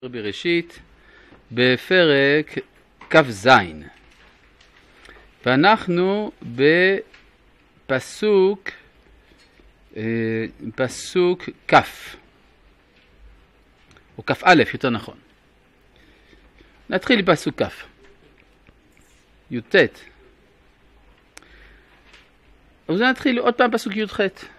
בראשית בפרק כ"ז, ואנחנו בפסוק כ' או כ"א יותר נכון. נתחיל בפסוק כ' י"ט, אז נתחיל עוד פעם פסוק י"ח.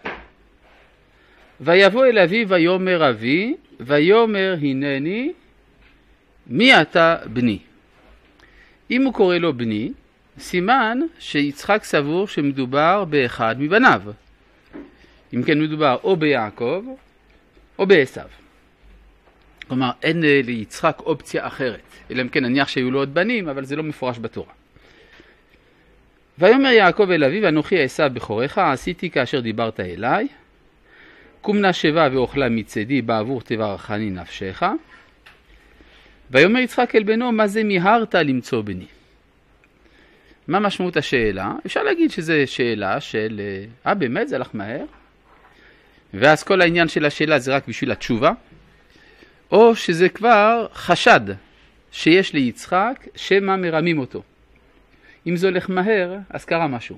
ויבוא אל אבי ויאמר אבי, ויאמר הנני מי אתה בני. אם הוא קורא לו בני, סימן שיצחק סבור שמדובר באחד מבניו. אם כן מדובר או ביעקב או בעשיו. כלומר אין ליצחק אופציה אחרת, אלא אם כן נניח שהיו לו עוד בנים, אבל זה לא מפורש בתורה. ויאמר יעקב אל אביו, אנוכי עשיו בכורך, עשיתי כאשר דיברת אליי, קום נא שבה ואוכלה מצדי בעבור תברכני נפשך. ויאמר יצחק אל בנו, מה זה מיהרת למצוא בני? מה משמעות השאלה? אפשר להגיד שזו שאלה של באמת זה הלך מהר, ואז כל העניין של השאלה זה רק בשביל התשובה, או שזה כבר חשד שיש ליצחק שמה מרמים אותו. אם זה הולך מהר אז קרה משהו.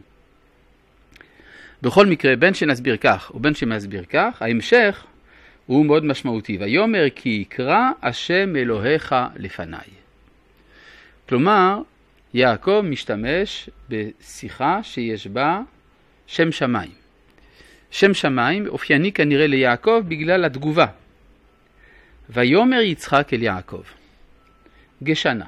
בכל מקרה, בין שנסביר כך או בין שמסביר כך, ההמשך הוא מאוד משמעותי. ויאמר כי יקרא השם אלוהיך לפניי. כלומר, יעקב משתמש בשיחה שיש בה שם שמיים. שם שמיים אופייני כנראה ליעקב בגלל התגובה. ויאמר יצחק אל יעקב, גשנה,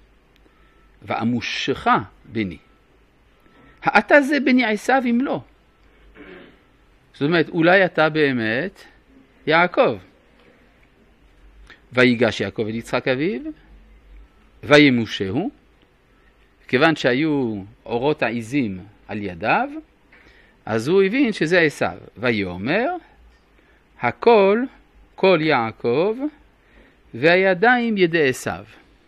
ואמושך בני. האתה זה בני עשיו אם לא. זאת אומרת, אולי אתה באמת יעקב. ויגש יעקב אל יצחק אביו, וימושהו, כיוון שהיו אורות העיזים על ידיו, אז הוא הבין שזה עשיו. ויאמר, הכל, כל יעקב, והידיים ידי עשיו.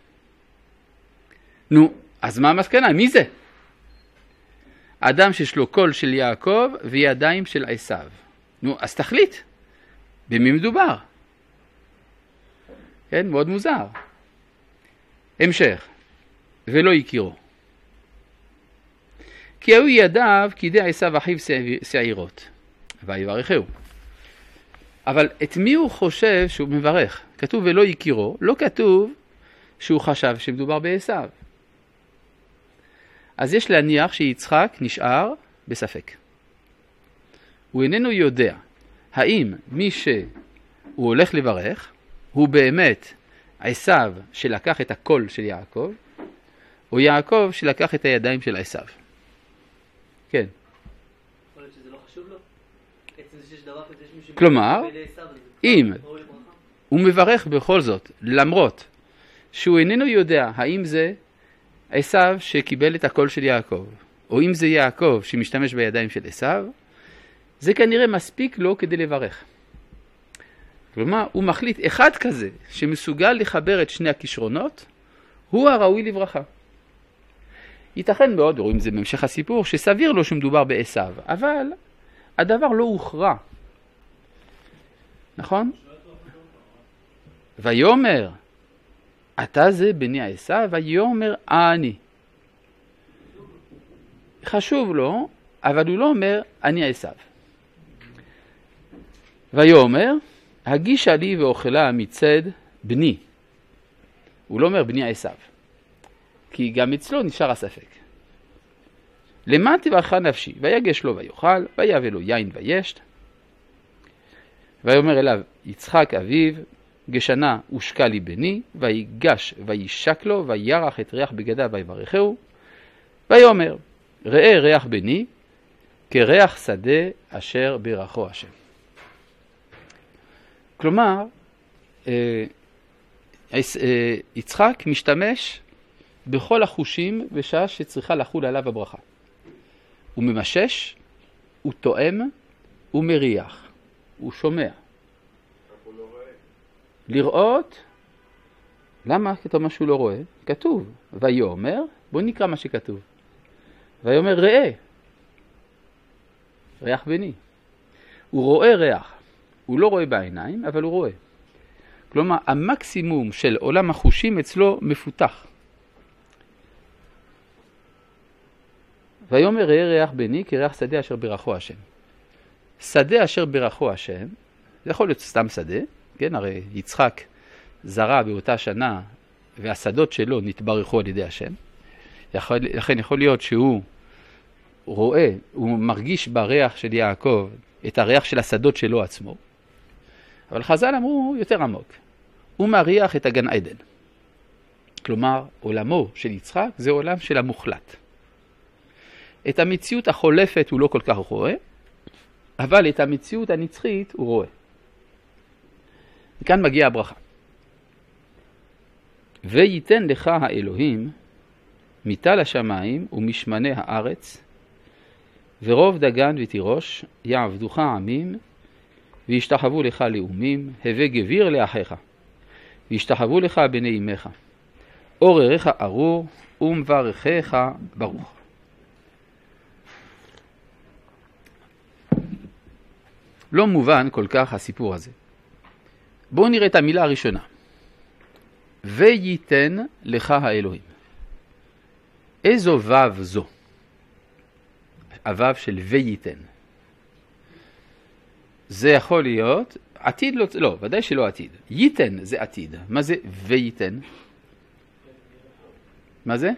נו, אז מה המסקנה? מי זה? אדם שיש לו קול של יעקב וידיים של עשיו. נו, אז תחליט. במי מדובר? כן, מאוד מוזר. המשך. ולא הכירו. כי היו ידיו כידי עשיו אחיו שעירות. ויברכהו. אבל את מי הוא חושב שהוא מברך? כתוב ולא הכירו. לא כתוב שהוא חשב שמדובר בעשיו. אז יש להניח שיצחק נשאר בספק. הוא איננו יודע האם מי שהוא הולך לברך הוא באמת עשיו שלקח את הקול של יעקב, או יעקב שלקח את הידיים של עשיו. כן. יכול להיות שזה לא חשוב לו? עצם זה שיש דבר כזה שיש מישהו... כלומר, אם הוא מברך בכל זאת, למרות שהוא איננו יודע האם זה עשיו שקיבל את הקול של יעקב, או אם זה יעקב שמשתמש בידיים של עשיו, זה כנראה מספיק לו כדי לברך. כלומר, הוא מחליט אחד כזה שמסוגל לחבר את שני הכישרונות, הוא הראוי לברכה. ייתכן מאוד, רואים זה בהמשך הסיפור, שסביר לו שמדובר בעשיו, אבל הדבר לא הוכרע. נכון? ויאמר, אתה זה בני עשיו, ויאמר אני. חשוב לו, אבל הוא לא אומר אני עשיו. ויאמר, הגישה לי ואוכלה מצד בני. הוא לא אומר בני עשיו, כי גם אצלו נשאר הספק. למה תברך נפשי? ויגש לו ויאכל, ויבא לו יין וישת. ויאמר אליו יצחק אביו, גשנה ושקע לי בני, ויגש וישק לו, וירח את ריח בגדיו ויברכהו. ויאמר, ראה ריח בני, כריח שדה אשר ברכו השם. כלומר, יצחק משתמש בכל החושים בשעה שצריכה לחול עליו הברכה. הוא ממשש, הוא תואם, הוא מריח, הוא שומע. לראות, למה כתוב מה שהוא לא רואה? כתוב, ויאמר, בוא נקרא מה שכתוב. ויאמר ראה, ריח בני. הוא רואה ריח, הוא לא רואה בעיניים, אבל הוא רואה. כלומר, המקסימום של עולם החושים אצלו מפותח. ויאמר ראה ריח בני כריח שדה אשר ברכו השם. שדה אשר ברכו השם, זה יכול להיות סתם שדה, כן? הרי יצחק זרע באותה שנה והשדות שלו נתברכו על ידי השם. לכן יכול להיות שהוא רואה, הוא מרגיש בריח של יעקב את הריח של השדות שלו עצמו. אבל חז"ל אמרו יותר עמוק, הוא מריח את הגן עדן. כלומר, עולמו של יצחק זה עולם של המוחלט. את המציאות החולפת הוא לא כל כך רואה, אבל את המציאות הנצחית הוא רואה. וכאן מגיעה הברכה. וייתן לך האלוהים מטל השמיים ומשמני הארץ, ורוב דגן ותירוש יעבדוך עמים, וישתחוו לך לאומים, הווה גביר לאחיך, וישתחוו לך בני אמך, עורריך ארור ומברכך ברוך. לא מובן כל כך הסיפור הזה. בואו נראה את המילה הראשונה. וייתן לך האלוהים. איזו וו זו? הוו של וייתן. זה יכול להיות, עתיד לא, ודאי שלא עתיד. ייתן זה עתיד. מה זה וייתן? מה זה?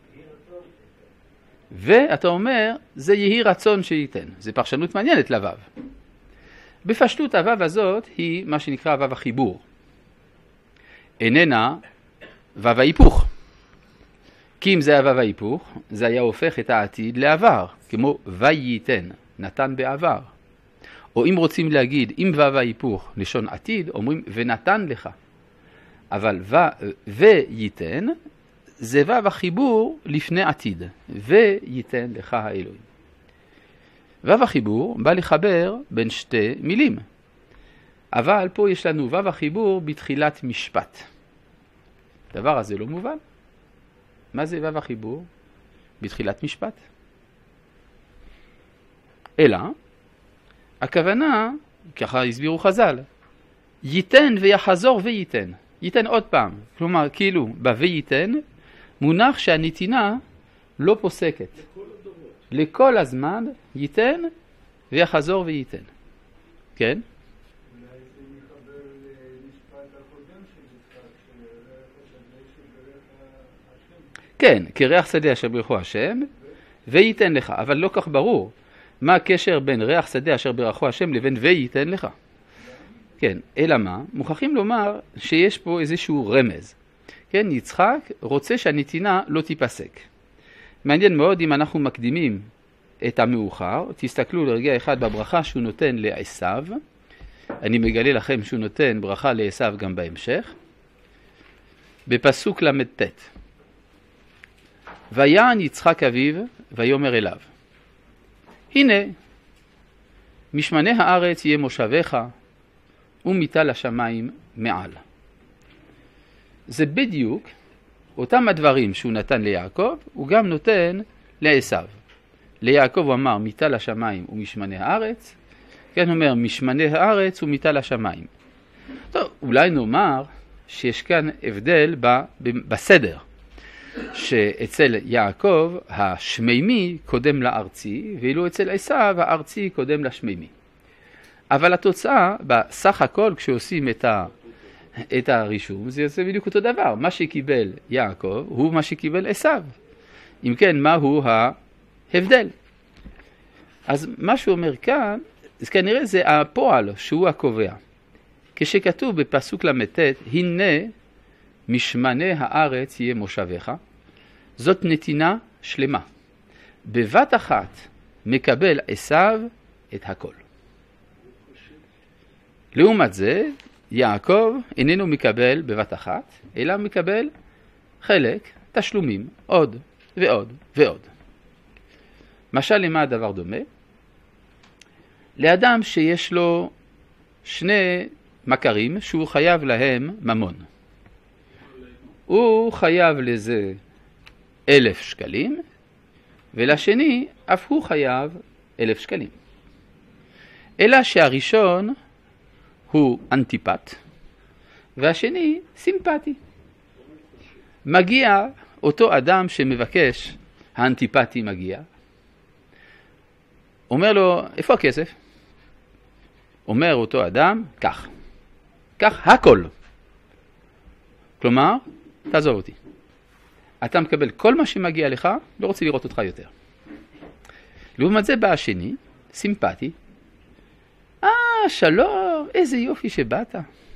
ואתה אומר, זה יהי רצון שייתן. זה פרשנות מעניינת לוו. בפשטות הוו הזאת היא מה שנקרא וו החיבור. איננה וו ההיפוך. כי אם זה הוו ההיפוך, זה היה הופך את העתיד לעבר, כמו וייתן, נתן בעבר. או אם רוצים להגיד, אם וו ההיפוך לשון עתיד, אומרים ונתן לך. אבל וייתן, זה וו החיבור לפני עתיד. וייתן לך האלוהים. וו החיבור בא לחבר בין שתי מילים. אבל פה יש לנו וו החיבור בתחילת משפט. הדבר הזה לא מובן. מה זה וו החיבור? בתחילת משפט. אלא, הכוונה, ככה הסבירו חז"ל, ייתן ויחזור וייתן. ייתן עוד פעם. כלומר, כאילו, בוייתן, מונח שהנתינה לא פוסקת. לכל הזמן ייתן ויחזור וייתן. כן? אולי זה מחבר למשפט הקודם של יצחק, השם. כן, כריח שדה אשר ברכו השם, וייתן לך. אבל לא כך ברור מה הקשר בין ריח שדה אשר ברכו השם לבין וייתן לך. כן, אלא מה? מוכרחים לומר שיש פה איזשהו רמז. כן, יצחק רוצה שהנתינה לא תיפסק. מעניין מאוד אם אנחנו מקדימים את המאוחר, תסתכלו לרגע אחד בברכה שהוא נותן לעשיו, אני מגלה לכם שהוא נותן ברכה לעשיו גם בהמשך, בפסוק ל"ט. ויען יצחק אביו ויאמר אליו, הנה, משמני הארץ יהיה מושבך ומטל השמיים מעל. זה בדיוק אותם הדברים שהוא נתן ליעקב, הוא גם נותן לעשיו. ליעקב הוא אמר מטל השמיים ומשמני הארץ, כן אומר משמני הארץ ומטל השמיים. טוב, אולי נאמר שיש כאן הבדל בסדר, שאצל יעקב השמימי קודם לארצי, ואילו אצל עשיו הארצי קודם לשמימי. אבל התוצאה, בסך הכל כשעושים את הרישום, זה יוצא בדיוק אותו דבר. מה שקיבל יעקב הוא מה שקיבל עשיו. אם כן, מהו ההבדל? אז מה שהוא אומר כאן, אז כנראה זה הפועל שהוא הקובע. כשכתוב בפסוק ל"ט, הנה משמני הארץ יהיה מושבך, זאת נתינה שלמה. בבת אחת מקבל עשיו את הכל. לעומת זה, יעקב איננו מקבל בבת אחת, אלא מקבל חלק, תשלומים, עוד ועוד ועוד. משל למה הדבר דומה? לאדם שיש לו שני מכרים שהוא חייב להם ממון. הוא חייב לזה 1,000 שקלים, ולשני אף הוא חייב 1,000 שקלים. אלא שהראשון הוא אנטיפט, והשני סימפטי. מגיע אותו אדם שמבקש, האנטיפטי מגיע, אומר לו, איפה הכסף? אומר אותו אדם, כך הכל. כלומר, תעזוב אותי. אתה מקבל כל מה שמגיע לך, לא רוצה לראות אותך יותר. לעומת זה בא השני, סימפטי. שלום, איזה יופי שבאת.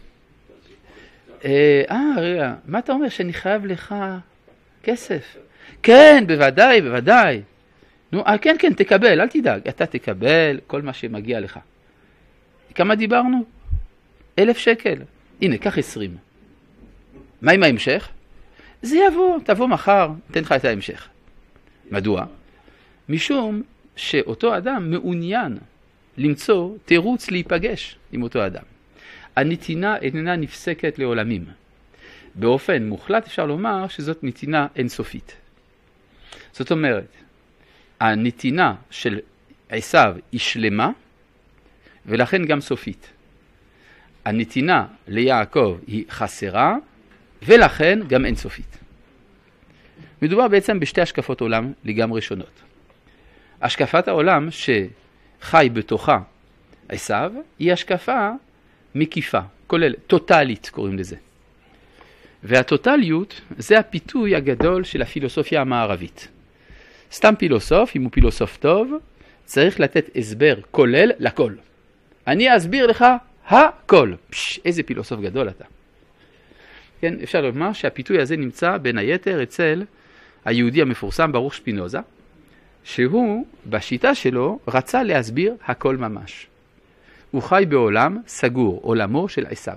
רגע, מה אתה אומר, שאני חייב לך כסף? כן, בוודאי. נו, כן, תקבל, אל תדאג. אתה תקבל כל מה שמגיע לך. כמה דיברנו? 1,000 שקל. הנה, קח 20. מה עם ההמשך? זה יבוא, תבוא מחר, תן לך את ההמשך. מדוע? משום שאותו אדם מעוניין למצוא תירוץ להיפגש עם אותו אדם. הנתינה איננה נפסקת לעולמים. באופן מוחלט אפשר לומר שזאת נתינה אינסופית. זאת אומרת, הנתינה של עשיו היא שלמה, ולכן גם סופית. הנתינה ליעקב היא חסרה, ולכן גם אינסופית. מדובר בעצם בשתי השקפות עולם לגמרי שונות. השקפת העולם שחי בתוכה עשיו היא השקפה מקיפה, כולל, טוטלית קוראים לזה. והטוטליות זה הפיתוי הגדול של הפילוסופיה המערבית. סתם פילוסוף, אם הוא פילוסוף טוב, צריך לתת הסבר כולל לכל. אני אסביר לך הכל. איזה פילוסוף גדול אתה. כן, אפשר לומר שהפיתוי הזה נמצא בין היתר אצל היהודי המפורסם ברוך שפינוזה, שהוא בשיטה שלו רצה להסביר הכל ממש. הוא חי בעולם סגור, עולמו של עשיו.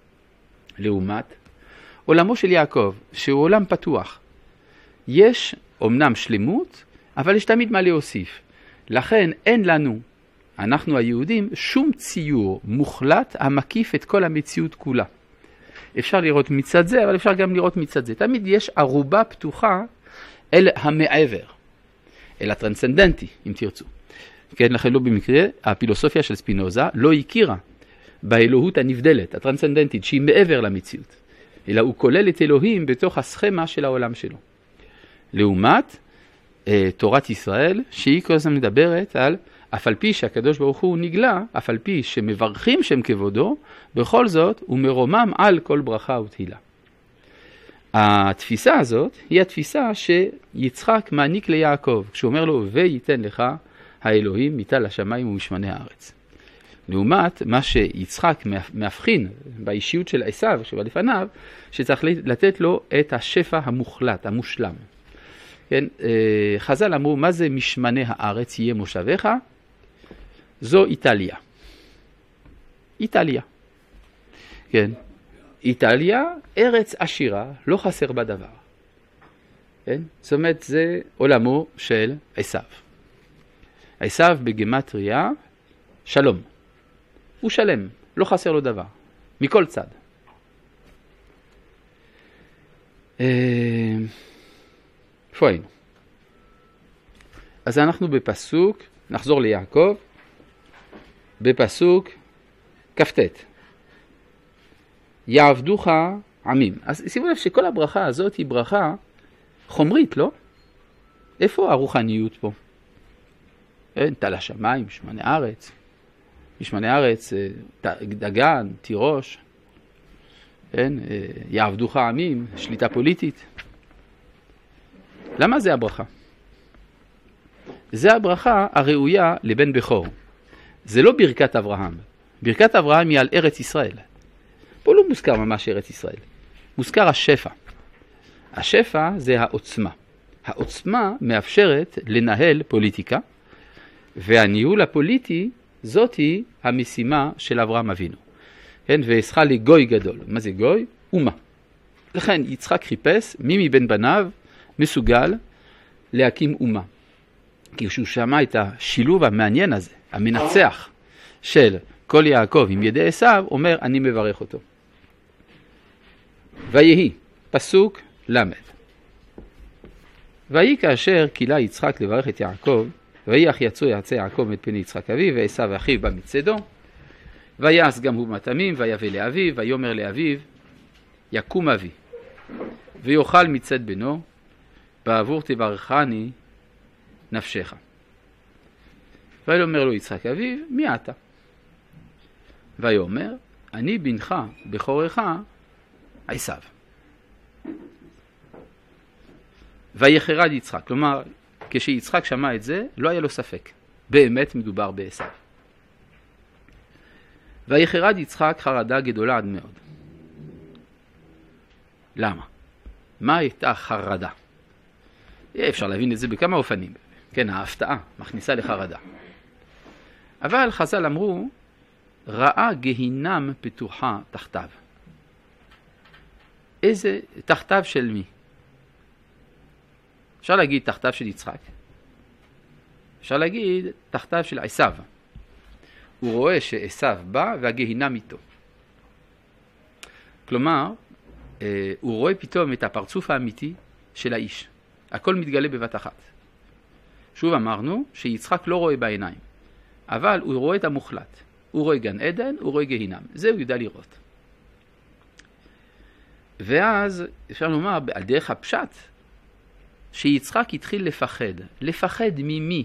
לעומת עולמו של יעקב, שהוא עולם פתוח. יש אומנם שלמות, אבל יש תמיד מה להוסיף. לכן אין לנו, אנחנו היהודים, שום ציור מוחלט המקיף את כל המציאות כולה. אפשר לראות מצד זה, אבל אפשר גם לראות מצד זה. תמיד יש ערובה פתוחה אל המעבר, אל הטרנסצנדנטי, אם תרצו. כן, לכן לא במקרה, הפילוסופיה של ספינוזה לא הכירה באלוהות הנבדלת, הטרנסצנדנטית, שהיא מעבר למציאות, אלא הוא כולל את אלוהים בתוך הסכמה של העולם שלו. לעומת תורת ישראל, שהיא כל הזמן מדברת על אף על פי שהקדוש ברוך הוא נגלה, אף על פי שמברכים שם כבודו, בכל זאת הוא מרומם על כל ברכה ותהילה. התפיסה הזאת היא התפיסה שיצחק מעניק ליעקב, כשהוא אומר לו וייתן לך האלוהים מיטל השמיים ומשמני הארץ. לעומת מה שיצחק מאבחין באישיות של עשיו שבלפניו, שצריך לתת לו את השפע המוחלט, המושלם. כן, חז"ל אמרו, מה זה משמני הארץ יהיה מושבך? זו איטליה. איטליה. כן. איטליה, ארץ עשירה, לא חסר בה דבר. כן? זאת אומרת, זה עולמו של עשיו. עשיו בגמטריה, שלום. הוא שלם, לא חסר לו דבר. מכל צד. איפה היינו? אז אנחנו בפסוק, נחזור ליעקב, בפסוק כ"ט. יעבדוך עמים. אז שימו לב שכל הברכה הזאת היא ברכה חומרית, לא? איפה הרוחניות פה? טל השמיים, משמני ארץ. משמני ארץ, דגן, תירוש. יעבדוך עמים, שליטה פוליטית. למה זה הברכה? זה הברכה הראויה לבן בכור. זה לא ברכת אברהם. ברכת אברהם היא על ארץ ישראל. פה לא מוזכר ממש ארץ ישראל. מוזכר השפע. השפע זה העוצמה. העוצמה מאפשרת לנהל פוליטיקה, והניהול הפוליטי זאת היא המשימה של אברהם אבינו. כן? ועשך לגוי גדול. מה זה גוי? אומה. לכן יצחק חיפש מי מבין בניו מסוגל להקים אומה. כי כשהוא שמע את השילוב המעניין הזה, המנצח של כל יעקב עם ידי עשיו, אומר אני מברך אותו. ויהי, פסוק למד. ויהי כאשר קילה יצחק לברך את יעקב, ויהי אך יצא יעקב את פני יצחק אביו, ועשיו אחיו בא מצדו, ויעש גם הוא מטעמים, ויבא לאביו, ויאמר לאביו, יקום אבי ויאכל מצד בנו, בעבור תברכני נפשך. ויאמר לו יצחק אביו, מי אתה? ויאמר, אני בנך בכורך עשיו. ויחרד יצחק, כלומר, כשיצחק שמע את זה, לא היה לו ספק, באמת מדובר בעשיו. ויחרד יצחק חרדה גדולה עד מאוד. למה? מה הייתה חרדה? אפשר להבין את זה בכמה אופנים. כן, ההפתעה מכניסה לחרדה. אבל חז"ל אמרו, ראה גהינם פתוחה תחתיו. איזה תחתיו של מי? אפשר להגיד תחתיו של יצחק. אפשר להגיד תחתיו של עשיו. הוא רואה שעשיו בא והגהינם איתו. כלומר, הוא רואה פתאום את הפרצוף האמיתי של האיש. הכל מתגלה בבת אחת. שוב אמרנו שיצחק לא רואה בעיניים, אבל הוא רואה את המוחלט. הוא רואה גן עדן, הוא רואה גהינם. זה הוא יודע לראות. ואז אפשר לומר על דרך הפשט, שיצחק התחיל לפחד. לפחד ממי?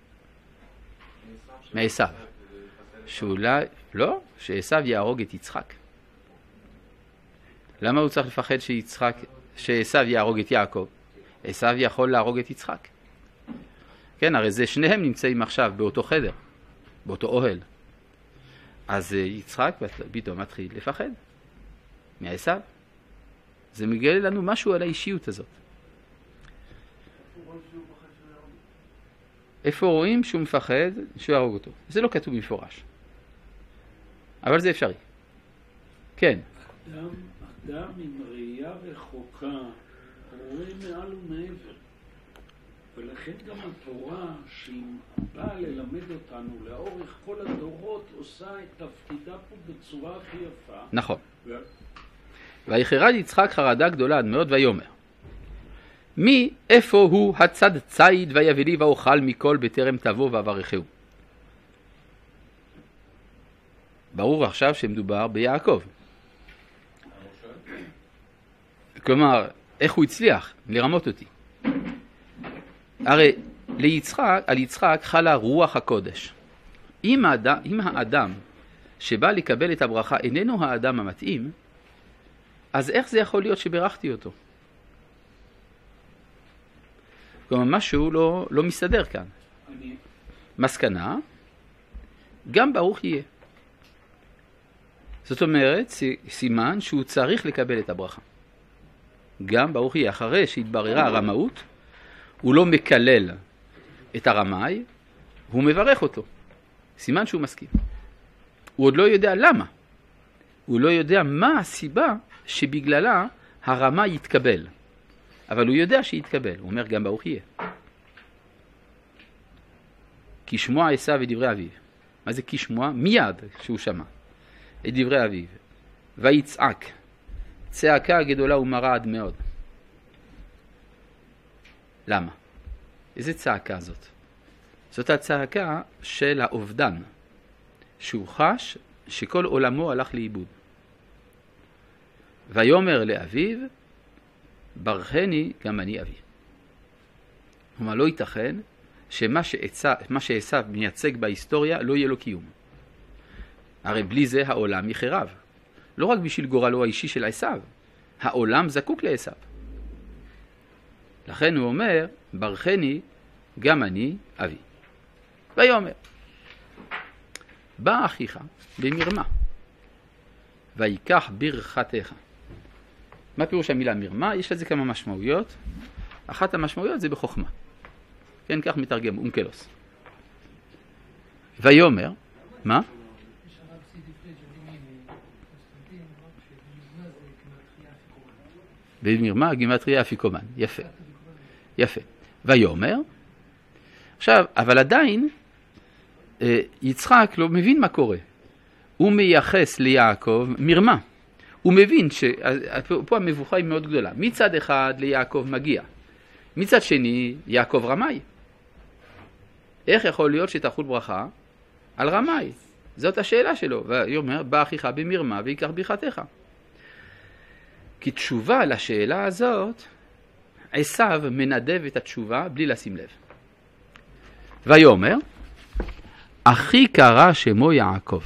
מעשיו. שאולי, לא, שעשיו יהרוג את יצחק. למה הוא צריך לפחד שעשיו יהרוג את יעקב? עשיו יכול להרוג את יצחק. כן, הרי זה שניהם נמצאים עכשיו באותו חדר, באותו אוהל. אז יצחק פתאום מתחיל לפחד מעשיו. זה מגלה לנו משהו על האישיות הזאת. איפה רואים שהוא מפחד שהוא יהרוג אותו? זה לא כתוב במפורש. אבל זה אפשרי. כן. אדם עם ראייה רחוקה רואה מעל ומעבר. ולכן גם התורה שהיא באה ללמד אותנו לאורך כל הדורות עושה את תפקידה פה בצורה הכי יפה. נכון. ויחרד יצחק חרדה גדולה עד מאוד ויאמר, מי איפה הוא הצד ציד ויביא ואוכל מכל בטרם תבוא ואברכהו. ברור עכשיו שמדובר ביעקב. כלומר, איך הוא הצליח לרמות אותי? הרי על יצחק חלה רוח הקודש. אם האדם שבא לקבל את הברכה איננו האדם המתאים, אז איך זה יכול להיות שברכתי אותו? כלומר, משהו לא מסתדר כאן. מסקנה, גם ברוך יהיה. זאת אומרת, סימן שהוא צריך לקבל את הברכה. גם ברוך יהיה. אחרי שהתבררה הרמאות, הוא לא מקלל את הרמאי, הוא מברך אותו. סימן שהוא מסכים. הוא עוד לא יודע למה. הוא לא יודע מה הסיבה שבגללה הרמאי יתקבל. אבל הוא יודע שיתקבל. הוא אומר גם ברוך יהיה. כי שמוע עשיו את דברי אביו. מה זה כי שמוע? מיד שהוא שמע את דברי אביו. ויצעק. צעקה גדולה ומרה עד מאוד. למה? איזה צעקה זאת? זאת הצעקה של האובדן, שהוא חש שכל עולמו הלך לאיבוד. ויאמר לאביו, ברכני גם אני אבי. כלומר, לא ייתכן שמה שעשיו מייצג בהיסטוריה לא יהיה לו קיום. הרי בלי זה העולם יחרב. לא רק בשביל גורלו האישי של עשיו, העולם זקוק לעשיו. לכן הוא אומר, ברכני גם אני אבי. ויאמר, בא אחיך במרמה, ויקח ברכתך. מה פירוש המילה מרמה? יש לזה כמה משמעויות. אחת המשמעויות זה בחוכמה. כן, כך מתרגם אונקלוס. ויאמר, מה? במרמה גימטריה אפיקומן. יפה. יפה. ויאמר, עכשיו, אבל עדיין יצחק לא מבין מה קורה. הוא מייחס ליעקב מרמה. הוא מבין שפה המבוכה היא מאוד גדולה. מצד אחד ליעקב מגיע. מצד שני יעקב רמאי. איך יכול להיות שתחול ברכה על רמאי? זאת השאלה שלו. והיא אומר, בא אחיך במרמה ויקח ברכתך. כי תשובה לשאלה הזאת, עשיו מנדב את התשובה בלי לשים לב. ויאמר, אחי קרא שמו יעקב,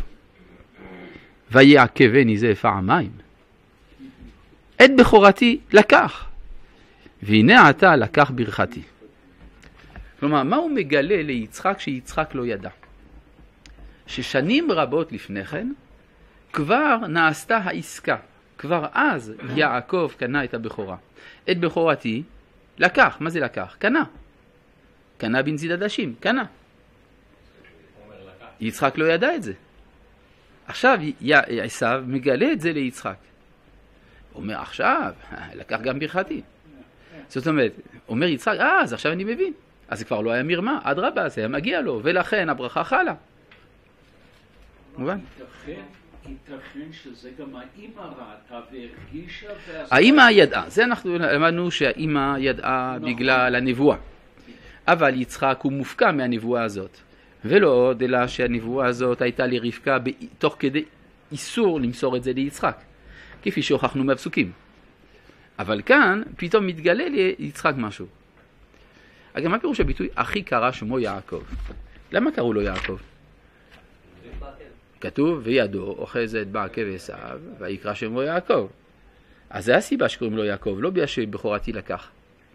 ויעקבני זה פעמיים. את בכורתי לקח, והנה עתה לקח ברכתי. כלומר, מה הוא מגלה ליצחק שיצחק לא ידע? ששנים רבות לפני כן, כבר נעשתה העסקה. כבר אז יעקב קנה את הבכורה. את בכורתי לקח. מה זה לקח? קנה. קנה בנזיד עדשים. קנה. יצחק לא ידע את זה. עכשיו עשיו מגלה את זה ליצחק. הוא אומר, עכשיו, לקח גם ברכתי. זאת אומרת, אומר יצחק, אז עכשיו אני מבין. אז זה כבר לא היה מרמה, אדרבה, זה היה מגיע לו, ולכן הברכה חלה. מובן? ייתכן שזה גם האמא ראתה והרגישה. האמא ידעה, זה אנחנו למדנו שהאמא ידעה בגלל הנבואה. אבל יצחק הוא מופקע מהנבואה הזאת. ולא עוד, אלא שהנבואה הזאת הייתה לרבקה תוך כדי איסור למסור את זה ליצחק. כפי שהוכחנו מהפסוקים. אבל כאן פתאום מתגלה ליצחק משהו. אגב, מה פירוש הביטוי אחי קרא שמו יעקב? למה קראו לו יעקב? כתוב וידו אוחזת בעקב עשיו ויקרא שמו יעקב. אז זה הסיבה שקוראים לו יעקב, לא בגלל שבכורתי לקח.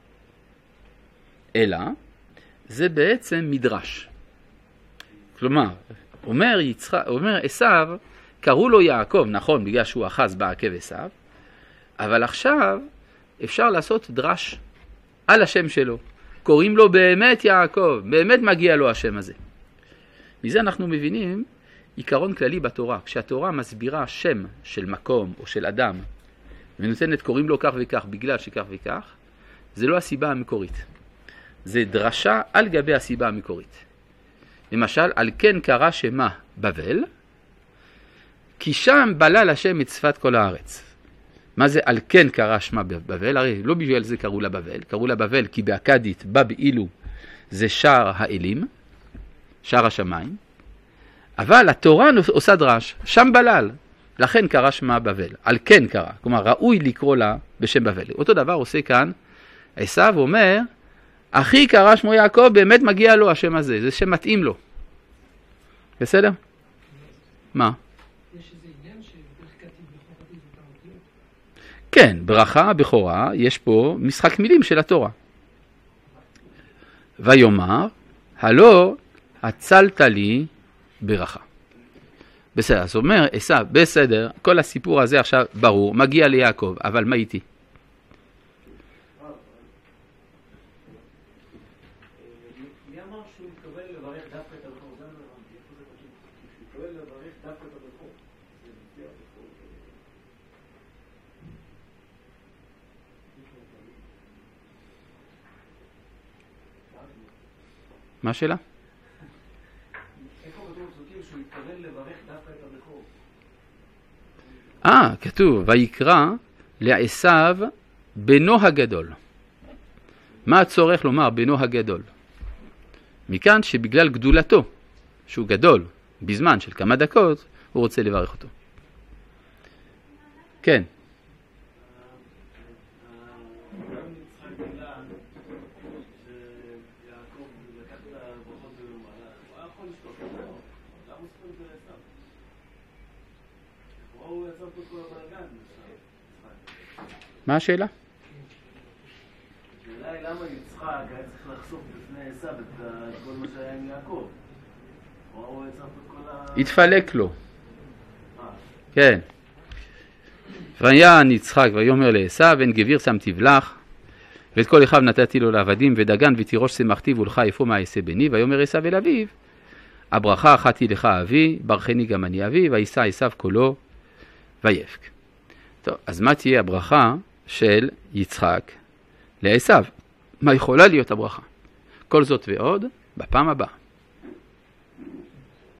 אלא זה בעצם מדרש. כלומר, אומר עשיו, קראו לו יעקב, נכון, בגלל שהוא אחז בעקב עשיו, אבל עכשיו אפשר לעשות דרש על השם שלו. קוראים לו באמת יעקב, באמת מגיע לו השם הזה. מזה אנחנו מבינים עיקרון כללי בתורה. כשהתורה מסבירה שם של מקום או של אדם, ונותנת קוראים לו כך וכך בגלל שכך וכך, זה לא הסיבה המקורית. זה דרשה על גבי הסיבה המקורית. למשל, על כן קרא שמה בבל, כי שם בלל השם את שפת כל הארץ. מה זה על כן קרא שמה בבל? הרי לא בגלל זה קראו לה בבל. קראו לה בבל כי באכדית, באילו, זה שער האלים, שער השמיים. אבל התורה עושה דרש, שם בלל. לכן קרא שמה בבל. על כן קרא. כלומר, ראוי לקרוא לה בשם בבל. אותו דבר עושה כאן, עשיו אומר, אחי קרא שמו יעקב, באמת מגיע לו השם הזה. זה שם מתאים לו. בסדר? מה? יש איזה עניין שברכתי בכורתי זאת האותיות? כן, ברכה, בכורה, יש פה משחק מילים של התורה. ויאמר, הלא הצלת לי ברכה. בסדר, זאת אומרת, עשיו, בסדר, כל הסיפור הזה עכשיו ברור, מגיע ליעקב, אבל מה איתי? מי אמר שהוא מתכוון לברך דווקא את הבכור? זה לא הבנתי, איפה זה כתוב? שהוא מתכוון לברך דווקא את הבכור. זה מופיע הבכור. מה השאלה? איפה כתוב בפסוקים שהוא מתכוון לברך דווקא את הבכור? כתוב, ויקרא לעשיו בנו הגדול. מה הצורך לומר בנו הגדול? מכאן שבגלל גדולתו, שהוא גדול, בזמן של כמה דקות, הוא רוצה לברך אותו. כן. גם יצחק גילה שיעקב לקח את הברכות במהלך, הוא היה יכול לשתוק את זה, למה הוא ספר את זה לעשיו? הוא יצר פה כל הבלגן. מה השאלה? השאלה היא למה יצחק היה צריך לחשוף בפני עשיו את כל מה שהיה עם יעקב? הוא יצר פה כל ה... התפלק לו. כן. ויען יצחק ויאמר לעשיו, אין גביר שמתי לך, ואת כל אחיו נתתי לו לעבדים, ודגן ותירוש שמחתי ולך איפה מה אעשה בני. ויאמר עשיו אל אביו, הברכה אחת היא לך אבי, ברכני גם אני אבי, וישא עשיו קולו ויבך. טוב, אז מה תהיה הברכה של יצחק לעשיו? מה יכולה להיות הברכה? כל זאת ועוד בפעם הבאה.